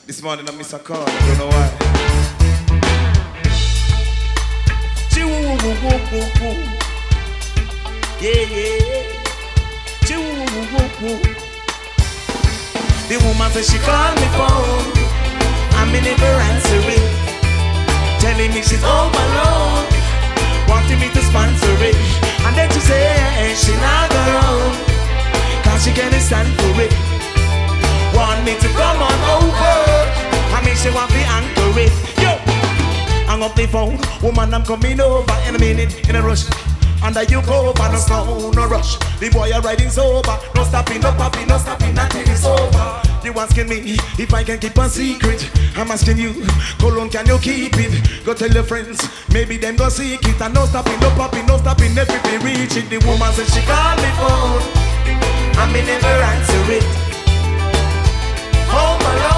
This morning I miss a call, I don't know why. Choo-woo-woo-woo-woo-woo. Yeah, yeah. Choo-woo-woo-woo-woo. The woman said she called me phone, and me never answer it. Telling me she's home alone, wanting me to sponsor it. And then she said she not go home, cause she can't stand for it. Want me to come on over, I mean she want me anchor it. Yo, hang up the phone, woman I'm coming over in a minute, in a rush. Under you go, but no slow, no rush. The boy are riding sober, no stopping, no popping, no stopping until it's over. You asking me if I can keep a secret? I'm asking you, how long can you keep it? Go tell your friends, maybe them go seek it. And no stopping, no popping, no stopping, everything reach it. The woman said she called me phone, and me never answer it. Home alone.